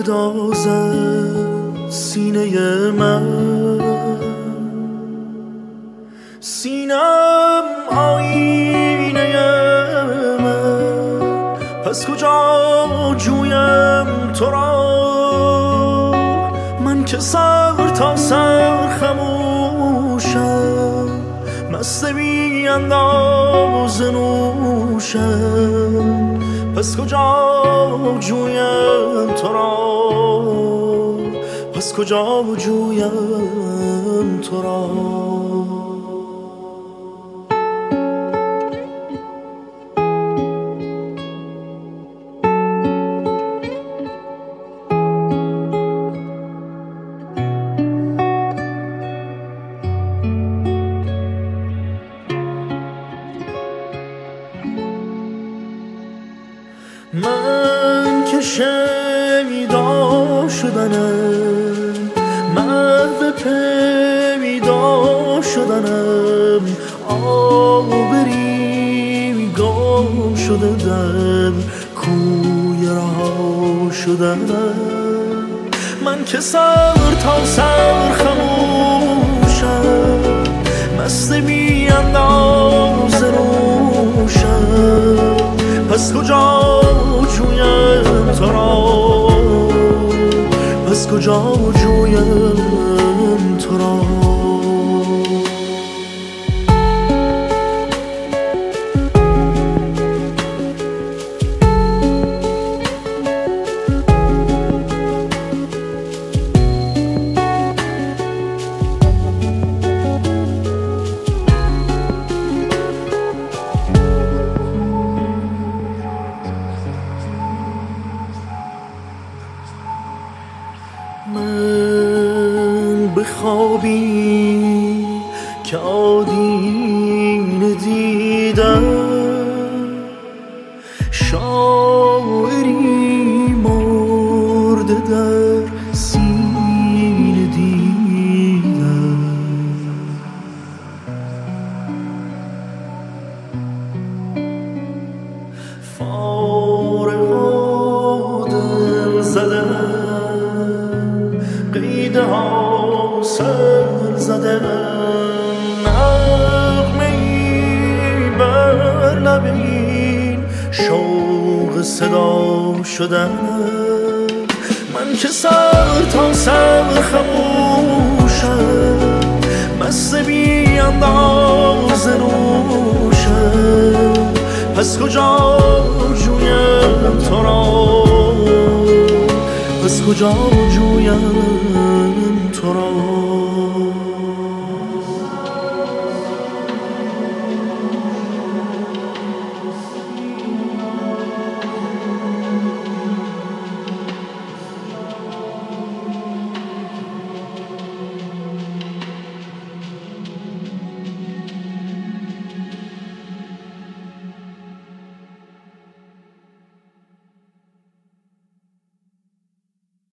میپردازد سینه من، سینم آینه من، پس کجا جویم تو را؟ من که سر تا سر خموشم، مست بی انداز نوشم، پس کجا جویم تو را؟ پس کجا جویم تو را؟ من که شنیدا شدنم، مرد پیدا شدنم، آبری گم شده در کوی رها شدنم. من که سر تا سر خموشم، مست بی انداز نوشم، پس کجا جویم تو را؟ پس کجا جویم تو را؟ من بخوابی که آدینه دیدم، شاعری مرده در سینه دیدم. فارغ و دل زدم، قیده ها سر زدم، نغمه‌ای بر لبین شوق صدا شدن. من که سر تا سر خموشم، مست بی انداز نوشم، پس کجا جویم تو را؟ پس کجا جویم تو را؟